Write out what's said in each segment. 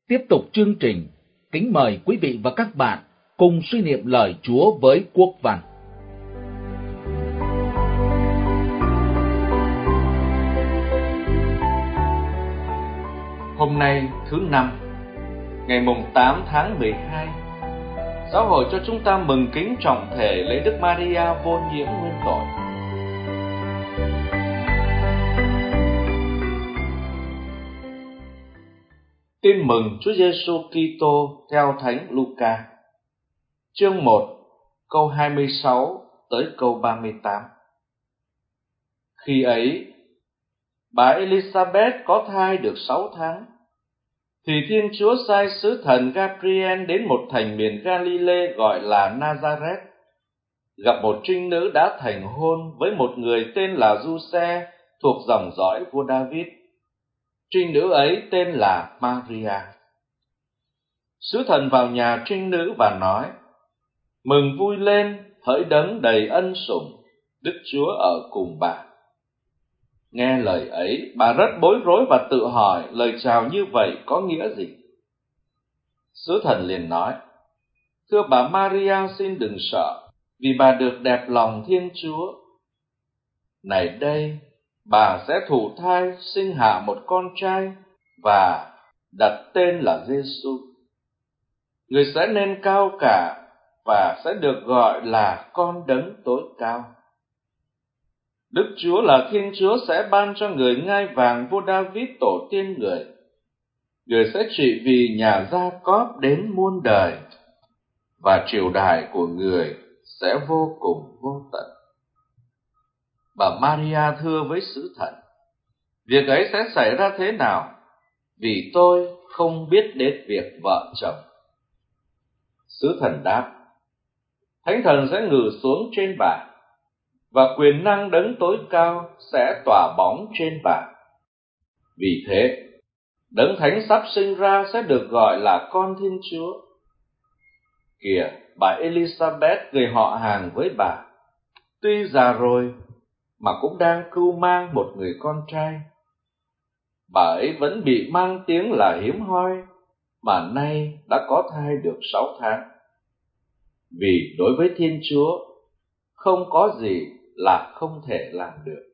Tiếp tục chương trình, kính mời quý vị và các bạn cùng suy niệm lời Chúa với Quốc Văn. Hôm nay thứ Năm, ngày mùng 8 tháng 12, Giáo hội cho chúng ta mừng kính trọng thể lễ Đức Maria vô nhiễm nguyên tội. Tin mừng Chúa Giêsu Kitô theo Thánh Luca, chương 1, câu 26 tới câu 38. Khi ấy, bà Elizabeth có thai được 6 tháng, thì Thiên Chúa sai sứ thần Gabriel đến một thành miền Galilee gọi là Nazareth, gặp một trinh nữ đã thành hôn với một người tên là Giuse thuộc dòng dõi vua David. Trinh nữ ấy tên là Maria. Sứ thần vào nhà trinh nữ và nói: Mừng vui lên, hỡi đấng đầy ân sủng, Đức Chúa ở cùng bà. Nghe lời ấy, bà rất bối rối và tự hỏi lời chào như vậy có nghĩa gì. Sứ thần liền nói: Thưa bà Maria, xin đừng sợ, vì bà được đẹp lòng Thiên Chúa. Này đây, bà sẽ thụ thai sinh hạ một con trai và đặt tên là Giêsu. Người sẽ nên cao cả và sẽ được gọi là con đấng tối cao. Đức Chúa là Thiên Chúa sẽ ban cho người ngai vàng vua David tổ tiên người. Người sẽ trị vì nhà Gia-cóp đến muôn đời, và triều đại của người sẽ vô cùng vô tận. Bà Maria thưa với sứ thần: Việc ấy sẽ xảy ra thế nào? Vì tôi không biết đến việc vợ chồng. Sứ thần đáp: Thánh thần sẽ ngự xuống trên bà, và quyền năng đấng tối cao sẽ tỏa bóng trên bà. Vì thế, đấng thánh sắp sinh ra sẽ được gọi là con Thiên Chúa. Kìa, bà Elizabeth, người họ hàng với bà, tuy già rồi mà cũng đang cưu mang một người con trai. Bà ấy vẫn bị mang tiếng là hiếm hoi, mà nay đã có thai được 6 tháng. Vì đối với Thiên Chúa, không có gì là không thể làm được.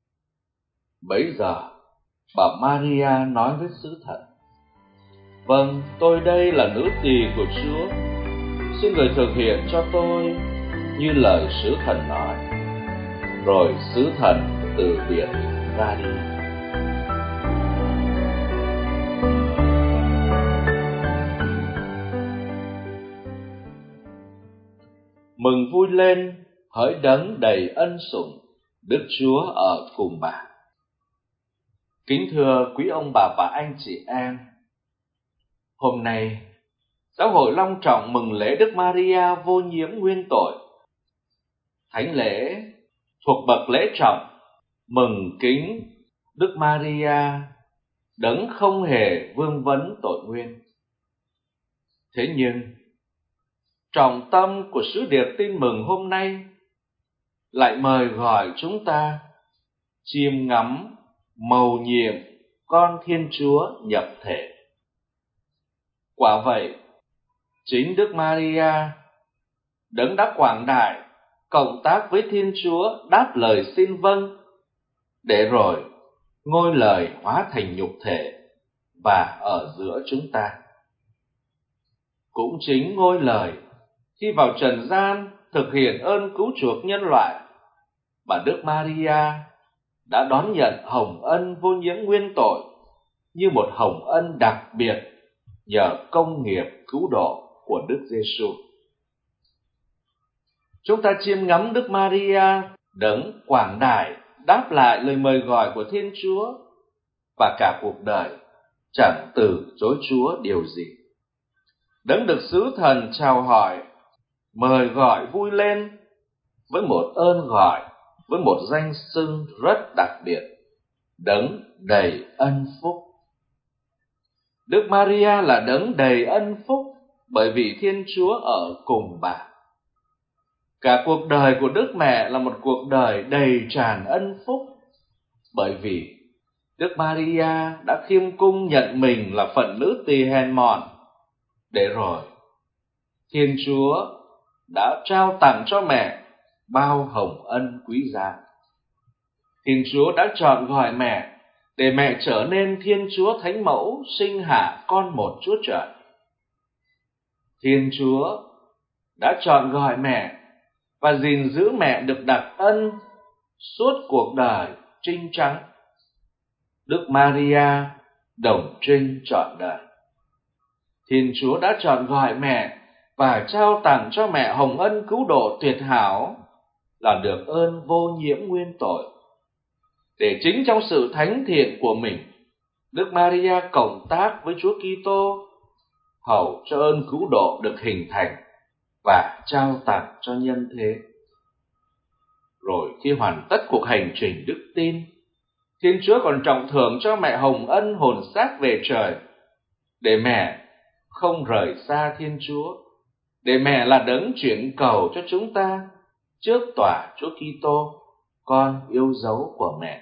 Bấy giờ, bà Maria nói với sứ thần: Vâng, tôi đây là nữ tỳ của Chúa. Xin người thực hiện cho tôi như lời sứ thần nói. Rồi sứ thần từ biệt ra đi. Mừng vui lên, hỡi đấng đầy ân sủng, Đức Chúa ở cùng bà. Kính thưa quý ông bà và anh chị em, hôm nay Giáo hội long trọng mừng lễ Đức Maria vô nhiễm nguyên tội. Thánh lễ thuộc bậc lễ trọng mừng kính Đức Maria đấng không hề vương vấn tội nguyên. Thế nhưng, trọng tâm của sứ điệp tin mừng hôm nay lại mời gọi chúng ta chiêm ngắm mầu nhiệm con Thiên Chúa nhập thể. Quả vậy, chính Đức Maria, đấng đã quảng đại, cộng tác với Thiên Chúa đáp lời xin vâng, để rồi ngôi lời hóa thành nhục thể và ở giữa chúng ta. Cũng chính ngôi lời khi vào trần gian thực hiện ơn cứu chuộc nhân loại, mà Đức Maria đã đón nhận hồng ân vô nhiễm nguyên tội như một hồng ân đặc biệt nhờ công nghiệp cứu độ của Đức Giêsu. Chúng ta chiêm ngắm Đức Maria đấng quảng đại đáp lại lời mời gọi của Thiên Chúa, và cả cuộc đời chẳng từ chối Chúa điều gì. Đấng được sứ thần chào hỏi, mời gọi vui lên với một ơn gọi, với một danh xưng rất đặc biệt: đấng đầy ân phúc. Đức Maria là đấng đầy ân phúc bởi vì Thiên Chúa ở cùng bà. Cả cuộc đời của Đức Mẹ là một cuộc đời đầy tràn ân phúc, bởi vì Đức Maria đã khiêm cung nhận mình là phận nữ tỳ hèn mọn, để rồi Thiên Chúa đã trao tặng cho mẹ bao hồng ân quý giá. Thiên Chúa đã chọn gọi mẹ để mẹ trở nên Thiên Chúa Thánh Mẫu sinh hạ con một Chúa Trời. Thiên Chúa đã chọn gọi mẹ và gìn giữ mẹ được đặc ân suốt cuộc đời trinh trắng. Đức Maria đồng trinh trọn đời. Thiên Chúa đã chọn gọi mẹ và trao tặng cho mẹ hồng ân cứu độ tuyệt hảo là được ơn vô nhiễm nguyên tội. Để chính trong sự thánh thiện của mình, Đức Maria cộng tác với Chúa Kitô, hầu cho ơn cứu độ được hình thành và trao tặng cho nhân thế. Rồi khi hoàn tất cuộc hành trình đức tin, Thiên Chúa còn trọng thưởng cho mẹ hồng ân hồn xác về trời, để mẹ không rời xa Thiên Chúa, để mẹ là đấng chuyển cầu cho chúng ta trước tòa Chúa Kitô, con yêu dấu của mẹ.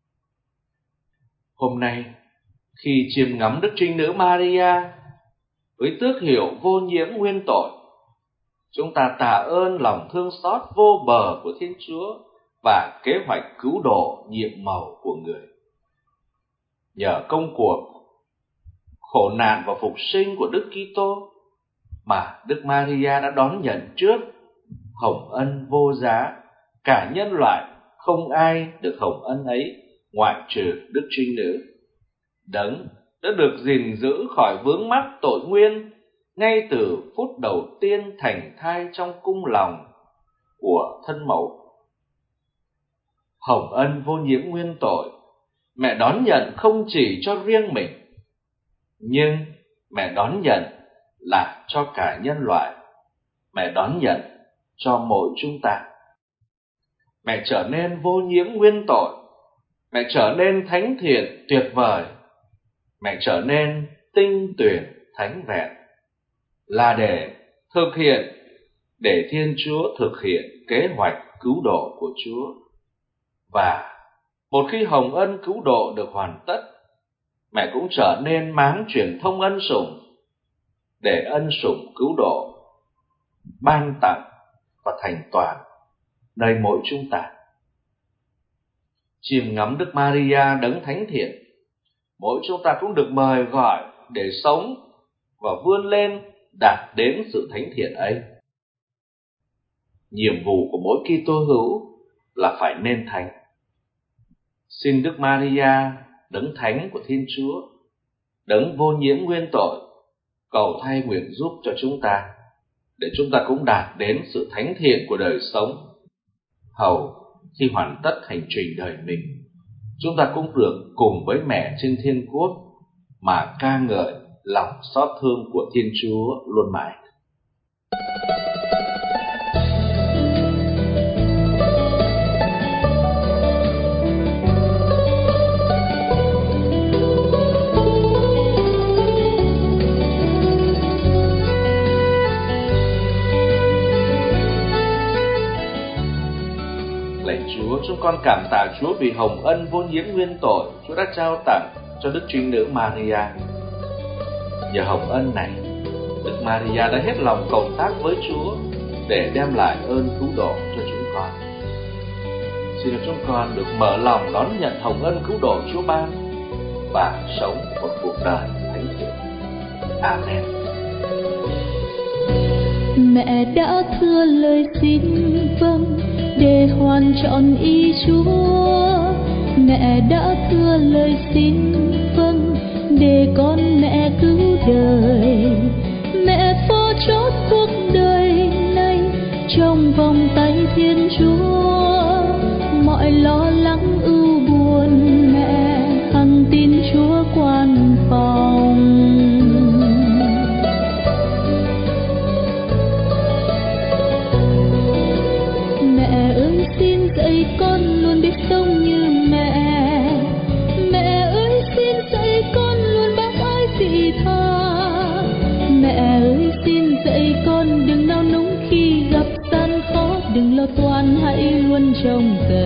Hôm nay, khi chiêm ngắm Đức Trinh Nữ Maria với tước hiệu vô nhiễm nguyên tội, chúng ta tạ ơn lòng thương xót vô bờ của Thiên Chúa và kế hoạch cứu độ nhiệm màu của người. Nhờ công cuộc khổ nạn và phục sinh của Đức Kitô mà Đức Maria đã đón nhận trước hồng ân vô giá. Cả nhân loại không ai được hồng ân ấy ngoại trừ Đức Trinh Nữ, đấng đã được gìn giữ khỏi vướng mắc tội nguyên ngay từ phút đầu tiên thành thai trong cung lòng của thân mẫu. Hồng ân vô nhiễm nguyên tội, mẹ đón nhận không chỉ cho riêng mình, nhưng mẹ đón nhận là cho cả nhân loại. Mẹ đón nhận cho mỗi chúng ta. Mẹ trở nên vô nhiễm nguyên tội, mẹ trở nên thánh thiện tuyệt vời, mẹ trở nên tinh tuyển thánh vẹn, là để thực hiện, để Thiên Chúa thực hiện kế hoạch cứu độ của Chúa. Và một khi hồng ân cứu độ được hoàn tất, mẹ cũng trở nên máng truyền thông ân sủng, để ân sủng cứu độ ban tặng và thành toàn nơi mỗi chúng ta. Chiêm ngắm Đức Maria đấng thánh thiện, mỗi chúng ta cũng được mời gọi để sống và vươn lên đạt đến sự thánh thiện ấy. Nhiệm vụ của mỗi Kitô hữu là phải nên thánh. Xin Đức Maria, đấng thánh của Thiên Chúa, đấng vô nhiễm nguyên tội, cầu thay nguyện giúp cho chúng ta, để chúng ta cũng đạt đến sự thánh thiện của đời sống. Hầu khi hoàn tất hành trình đời mình, chúng ta cũng được cùng với mẹ trên thiên quốc mà ca ngợi lòng xót thương của Thiên Chúa luôn mãi. Chúng con cảm tạ Chúa vì hồng ân vô nhiễm nguyên tội Chúa đã trao tặng cho Đức Trinh Nữ Maria. Nhờ hồng ân này, Đức Maria đã hết lòng cầu tác với Chúa để đem lại ơn cứu độ cho chúng con. Xin cho chúng con được mở lòng đón nhận hồng ân cứu độ Chúa ban và sống một cuộc đời thánh thiện. Amen. Mẹ đã thưa lời xin vâng để hoàn trọn ý Chúa. Mẹ đã thưa lời xin vâng để con mẹ cứu đời. Mẹ phó chốt cuộc đời này trong vòng tay Thiên Chúa. Mọi lo lắng ưu buồn mẹ hằng tin Chúa quan phòng. Dạy con luôn biết sống như mẹ. Mẹ ơi xin dạy con luôn bác ái vị tha. Mẹ ơi xin dạy con đừng nao núng khi gặp gian khó. Đừng lo toan hãy luôn trông cậy.